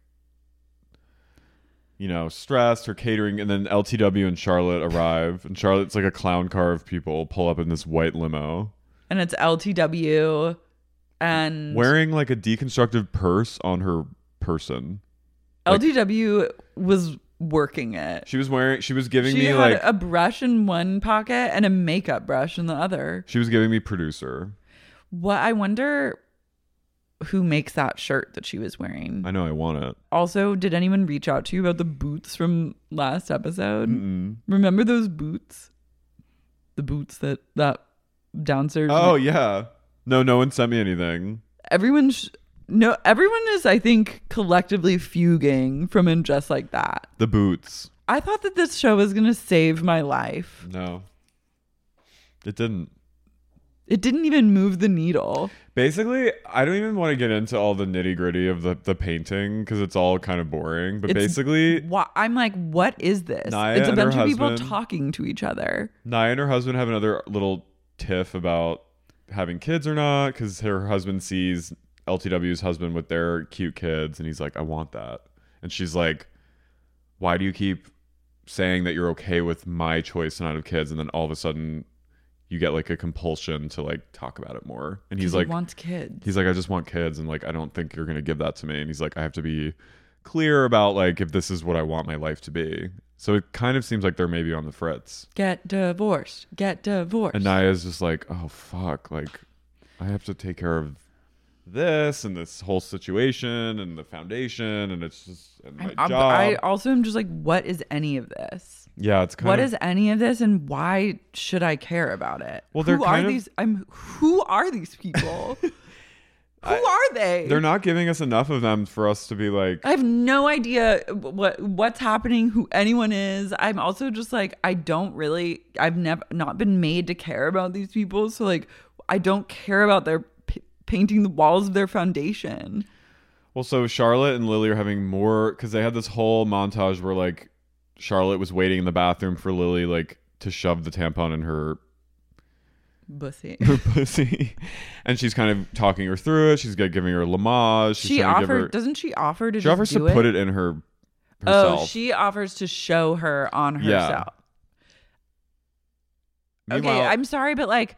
stressed, her catering, and then LTW and Charlotte arrive. And Charlotte's like a clown car of people pull up in this white limo. And it's LTW and... wearing like a deconstructive purse on her person. LTW was working it. She was giving me she like had a brush in one pocket and a makeup brush in the other. She was giving me producer. What I wonder who makes that shirt that she was wearing. I know, I want it. Also, did anyone reach out to you about the boots from last episode? Mm-mm. Remember those boots? The boots that downstairs. Oh yeah. No one sent me anything. Everyone is, I think, collectively fuging from And Just Like That. The boots. I thought that this show was going to save my life. No. It didn't. It didn't even move the needle. Basically, I don't even want to get into all the nitty gritty of the painting because it's all kind of boring. But basically, I'm like, what is this? Naya It's a and her bunch of people husband- talking to each other. Naya and her husband have another little tiff about having kids or not because her husband sees LTW's husband with their cute kids and he's like, I want that. And she's like, why do you keep saying that you're okay with my choice not to have kids? And then all of a sudden you get like a compulsion to like talk about it more. And he's like, he wants kids. He's like, I just want kids. And like, I don't think you're going to give that to me. And he's like, I have to be clear about like if this is what I want my life to be. So it kind of seems like they're maybe on the fritz. Get divorced. And Naya's just like, oh fuck, like I have to take care of this and this whole situation and the foundation and it's just and my job. I also am just like, what is any of this? Yeah, it's kind what of is any of this and why should I care about it? Well, they're who kind are of- these? Who are these people? Who are they? They're not giving us enough of them for us to be like, I have no idea what's happening, who anyone is. I'm also just like, I've not been made to care about these people. So like, I don't care about their painting the walls of their foundation. well, so Charlotte and Lily are having more because they had this whole montage where like Charlotte was waiting in the bathroom for Lily like to shove the tampon in her pussy, and she's kind of talking her through it. She's giving her Lamaze. Doesn't she offer to She offers to put it in her herself. Oh, she offers to show her on herself. Okay, Meanwhile- I'm sorry, but like,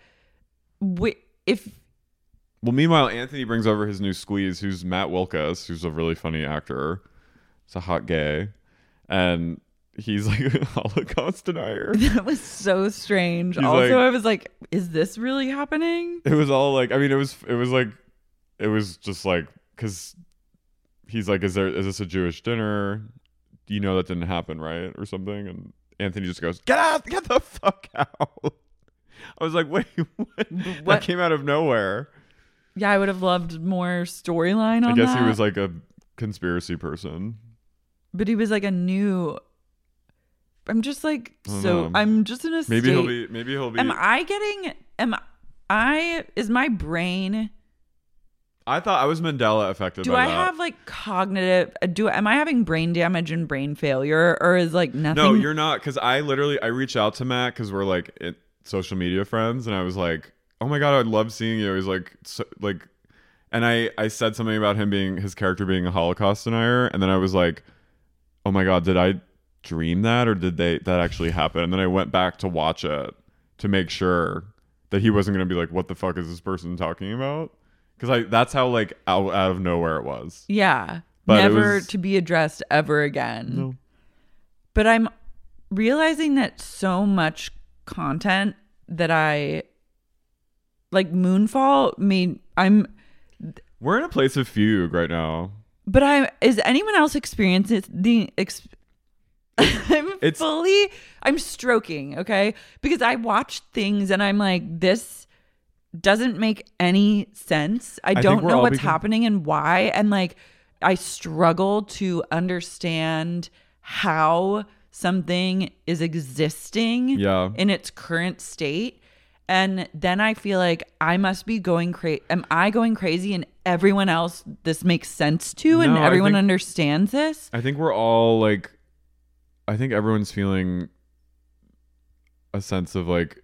meanwhile, Anthony brings over his new squeeze, who's Matt Wilkus, who's a really funny actor. He's a hot gay, and he's like a Holocaust denier. That was so strange. He's Also, like- I was like, is this really happening? It was all like, I mean, it was just like, because he's like, is this a Jewish dinner? You know that didn't happen, right? Or something. And Anthony just goes, get the fuck out. I was like, wait, what? That came out of nowhere. Yeah, I would have loved more storyline on I guess that. he was like a conspiracy person. But he was like I'm just like, so I'm just in a state. Maybe he'll be. Is my brain. I thought I was Mandela affected Do by I that. have like cognitive, am I having brain damage and brain failure, or is like nothing? No, you're not. Because I reached out to Matt because we're like social media friends, and I was like, oh my God, I'd love seeing you. He's like, and I said something about his character being a Holocaust denier, and then I was like, oh my God, did I dream that, or did that actually happen? And then I went back to watch it to make sure that he wasn't going to be like, what the fuck is this person talking about? Because that's how like out of nowhere it was. Yeah. But never to be addressed ever again. No. But I'm realizing that so much content that I like Moonfall we're in a place of fugue right now. But is anyone else experiencing I'm stroking, okay? Because I watch things and I'm like, this doesn't make any sense. I don't know what's happening and why. And like, I struggle to understand how something is existing in its current state. And then I feel like I must be going crazy. Am I going crazy and everyone else this makes sense to and everyone understands this? I think we're all like, I think everyone's feeling a sense of like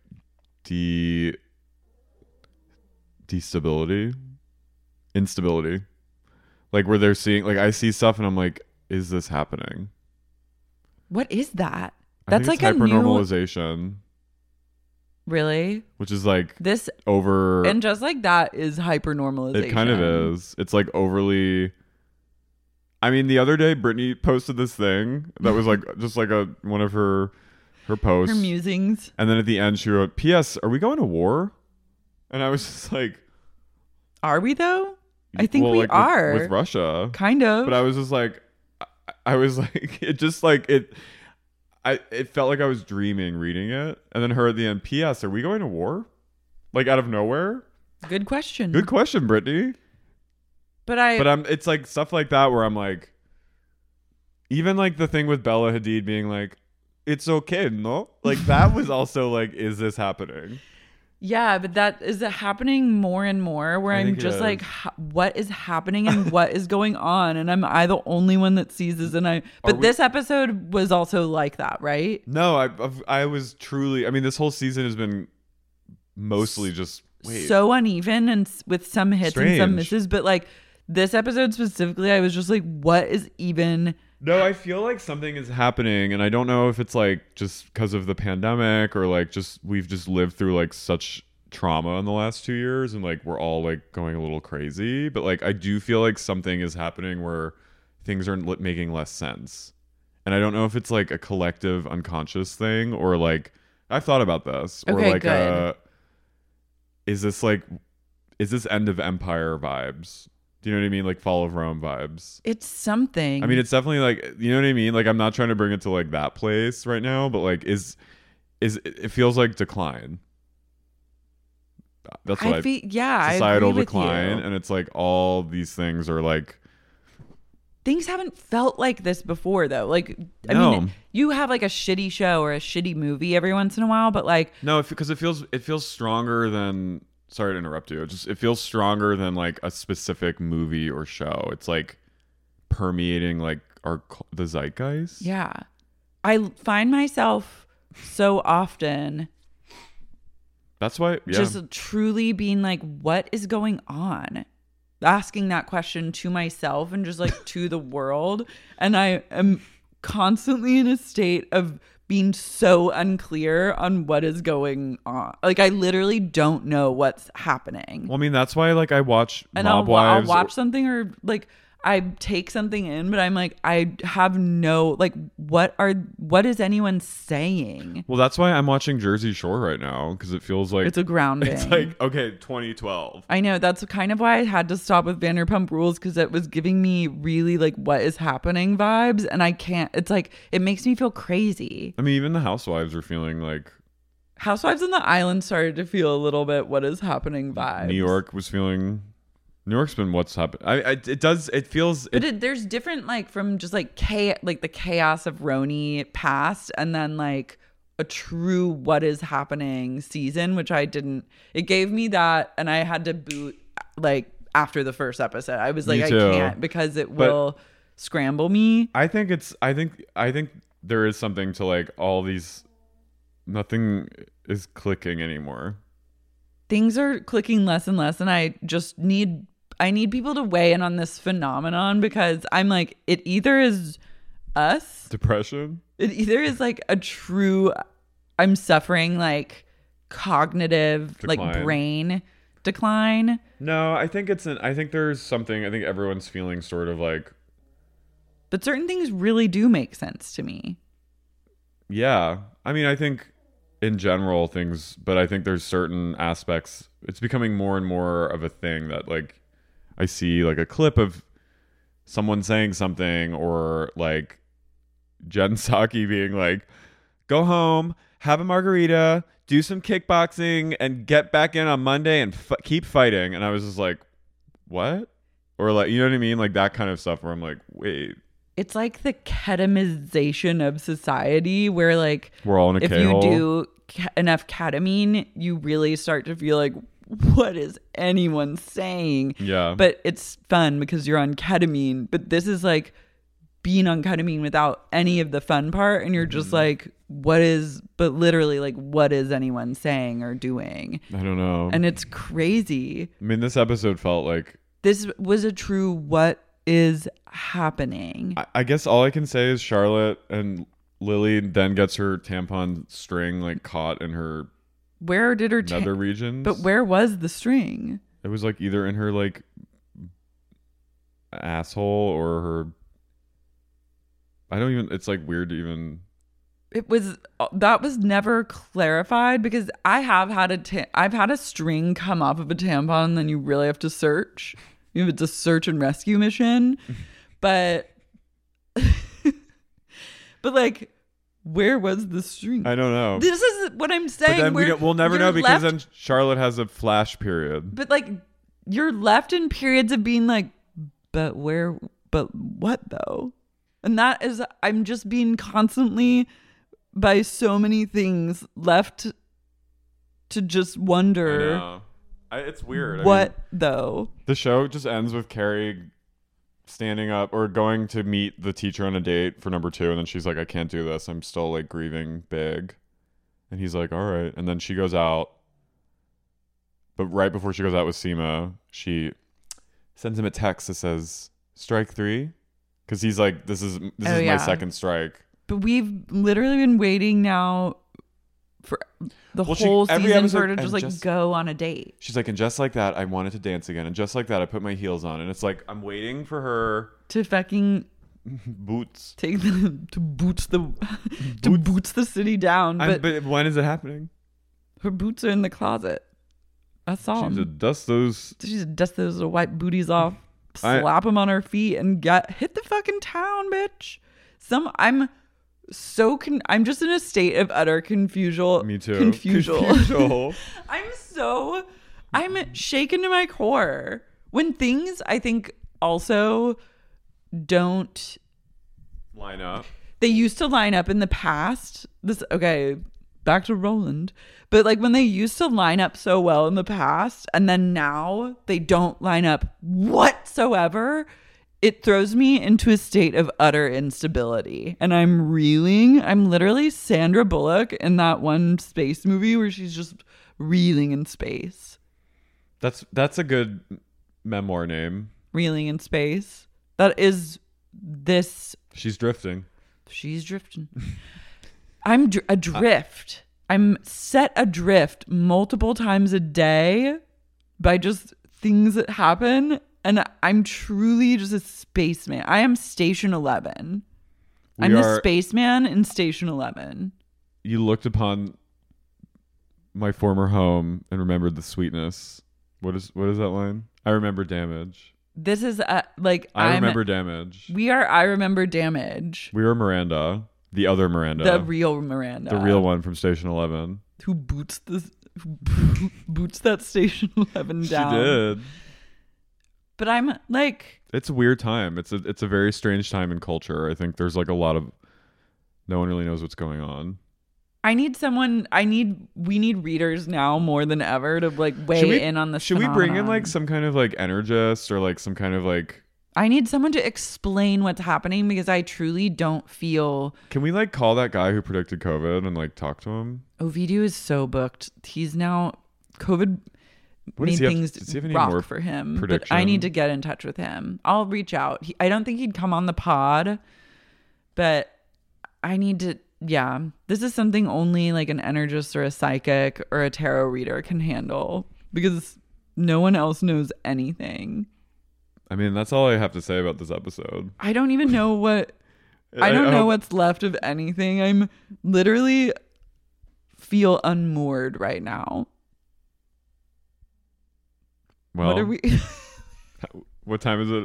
instability. Like where they're seeing, like I see stuff and I'm like, is this happening? What is that? That's like hyper a new normalization. Really? Which is like this over, and just like that is hyper normalization. It kind of is. It's like overly. I mean, the other day Brittany posted this thing that was like just like one of her posts, her musings, and then at the end she wrote, "P.S. Are we going to war?" And I was just like, "Are we though?" I think we are with Russia, kind of. But I was just like, I was like, it just like it. It felt like I was dreaming reading it, and then her at the end, P.S. Are we going to war? Like out of nowhere. Good question. Good question, Brittany. But I'm. It's like stuff like that where I'm like, even like the thing with Bella Hadid being like, "It's okay, no?" Like that was also like, is this happening? Yeah, but that is happening more and more where I'm just like, what is happening and what is going on? And am I the only one that sees this? But this episode was also like that, right? No, I was truly, I mean, this whole season has been mostly just so uneven and with some hits and some misses. But like this episode specifically, I was just like, what is even... No, I feel like something is happening, and I don't know if it's like just because of the pandemic or like just we've just lived through like such trauma in the last 2 years, and like we're all like going a little crazy. But like I do feel like something is happening where things are making less sense, and I don't know if it's like a collective unconscious thing or like I've thought about this or like is this end of Empire vibes? Do you know what I mean? Like Fall of Rome vibes. It's something. I mean, it's definitely like, you know what I mean? Like, I'm not trying to bring it to like that place right now, but like, it feels like decline. That's what I feel. Yeah, societal I agree decline, with you. and it's like all these things are like. Things haven't felt like this before, though. Like, I mean, you have like a shitty show or a shitty movie every once in a while, but like, no, because it feels stronger than. Sorry to interrupt you. It feels stronger than like a specific movie or show. It's like permeating like the zeitgeist. Yeah. I find myself so often that's why just truly being like, what is going on? Asking that question to myself and just like to the world. And I am constantly in a state of being so unclear on what is going on. Like I literally don't know what's happening. Well, I mean, that's why like I watch and Mob Wives. I'll watch something or like I take something in, but I'm like, I have no, like, what is anyone saying? Well, that's why I'm watching Jersey Shore right now, because it feels like it's a grounding. It's like, okay, 2012. I know, that's kind of why I had to stop with Vanderpump Rules, because it was giving me really like what is happening vibes, and I can't, it's like, it makes me feel crazy. I mean, even the Housewives are feeling like Housewives on the Island started to feel a little bit what is happening vibes. New York was feeling. New York's been what's happened. It feels. But there's different, like, from just like the chaos of Roni past, and then like a true what is happening season, which I didn't. It gave me that, and I had to boot like after the first episode. I was like, I can't, because it will scramble me. I think there is something to like all these. Nothing is clicking anymore. Things are clicking less and less, and I need people to weigh in on this phenomenon, because I'm like, it either is us. Depression. It either is like a true, I'm suffering like cognitive, decline. Like brain decline. No, I think there's something, I think everyone's feeling sort of like. But certain things really do make sense to me. Yeah. I mean, I think in general things, but I think there's certain aspects, it's becoming more and more of a thing that like I see like a clip of someone saying something, or like Jen Psaki being like, go home, have a margarita, do some kickboxing, and get back in on Monday and keep fighting. And I was just like, what? Or like, you know what I mean? Like that kind of stuff where I'm like, wait. It's like the ketamization of society, where like we're all in a K-hole. If you do enough ketamine, you really start to feel like, what is anyone saying? Yeah. But it's fun because you're on ketamine. But this is like being on ketamine without any of the fun part, and you're just like, but literally like, what is anyone saying or doing? I don't know. And it's crazy. I mean, this episode felt like this was a true what is happening. I guess all I can say is Charlotte and Lily then gets her tampon string like caught in her. Where did her nether regions? But where was the string? It was like either in her like asshole or her. I don't even. It's like weird to even. That was never clarified, because I've had a string come off of a tampon, and then you really have to search. It's a search and rescue mission, but like, where was the string? I don't know. This is what I'm saying. But then we'll never know, because then Charlotte has a flash period. But like, you're left in periods of being like, but what though? And that is, I'm just being constantly by so many things left to just wonder. I know. It's weird. What though? The show just ends with Carrie standing up or going to meet the teacher on a date for number 2, and then she's like, I can't do this. I'm still like grieving big. And he's like, all right. And then she goes out. But right before she goes out with Seema, she sends him a text that says, strike 3. Because he's like, this is my second strike. But we've literally been waiting now for the whole season for her to just like go on a date. She's like, and just like that, I wanted to dance again. And just like that, I put my heels on. And it's like, I'm waiting for her to fucking boots. Take them to boots the city down. But when is it happening? Her boots are in the closet. I saw them. She should dust those little white booties off, slap them on her feet, and hit the fucking town, bitch. I'm just in a state of utter confusion. Me too. Confusion. I'm shaken to my core when things I think also don't line up. They used to line up in the past. Back to Roland. But like when they used to line up so well in the past and then now they don't line up whatsoever, it throws me into a state of utter instability. And I'm reeling. I'm literally Sandra Bullock in that one space movie where she's just reeling in space. That's a good memoir name. Reeling in space. That is this. She's drifting. I'm adrift. I'm set adrift multiple times a day by just things that happen. And I'm truly just a spaceman. I am Station 11. I'm the spaceman in Station 11. You looked upon my former home and remembered the sweetness. What is that line? I remember damage. This is I remember damage. I remember damage. We were Miranda. The other Miranda. The real Miranda. The real one from Station 11. Who boots that Station 11 down. She did. But I'm like... It's a weird time. It's a very strange time in culture. I think there's like a lot of... No one really knows what's going on. We need readers now more than ever to like weigh in on this phenomenon. Should we bring in like some kind of like energist or like some kind of like... I need someone to explain what's happening because I truly don't feel... Can we like call that guy who predicted COVID and like talk to him? Ovidio is so booked. He's now... COVID made things rock for him. But I need to get in touch with him. I'll reach out. I don't think he'd come on the pod, but I need to... Yeah, this is something only like an energist or a psychic or a tarot reader can handle because no one else knows anything. I mean, that's all I have to say about this episode. I don't even know what... I don't know what's left of anything. I'm literally feel unmoored right now. Well, what are we... What time is it?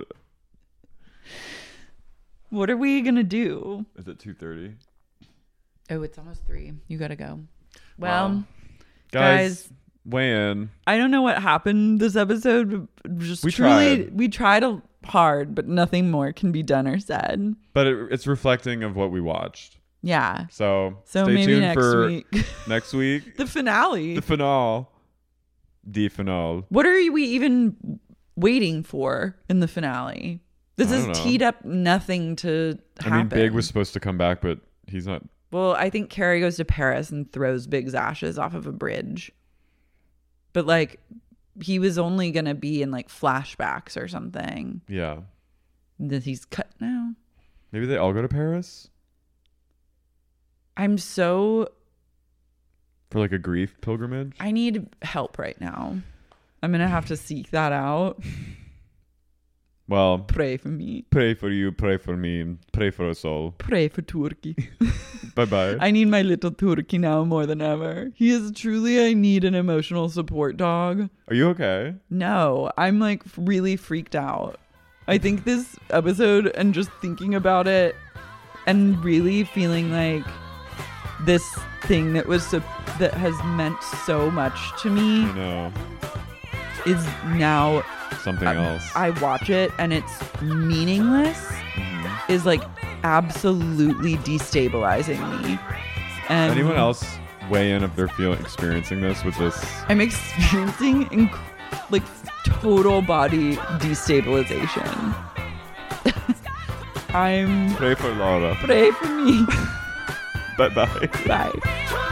What are we going to do? Is it 2:30? Oh, it's almost 3. You got to go. Well, guys, weigh in. I don't know what happened this episode. We tried hard, but nothing more can be done or said. But it's reflecting of what we watched. Yeah. So stay maybe tuned next for week. Next week. The finale. The finale. What are we even waiting for in the finale? This is teed up nothing to happen. I mean, Big was supposed to come back, but he's not. Well, I think Carrie goes to Paris and throws Big's ashes off of a bridge. But like, he was only going to be in like flashbacks or something. Yeah. That he's cut now. Maybe they all go to Paris? I'm so... For like a grief pilgrimage? I need help right now. I'm going to have to seek that out. Well, pray for me. Pray for you, pray for me, pray for us all. Pray for Turkey. Bye-bye. I need my little Turkey now more than ever. He is truly, I need an emotional support dog. Are you okay? No, I'm like really freaked out. I think this episode and just thinking about it and really feeling like this thing that has meant so much to me is now... something else. I watch it and it's meaningless is like absolutely destabilizing me. And anyone else weigh in if they're experiencing this with this? I'm experiencing total body destabilization. Pray for Laura. Pray for me. Bye-bye. Bye.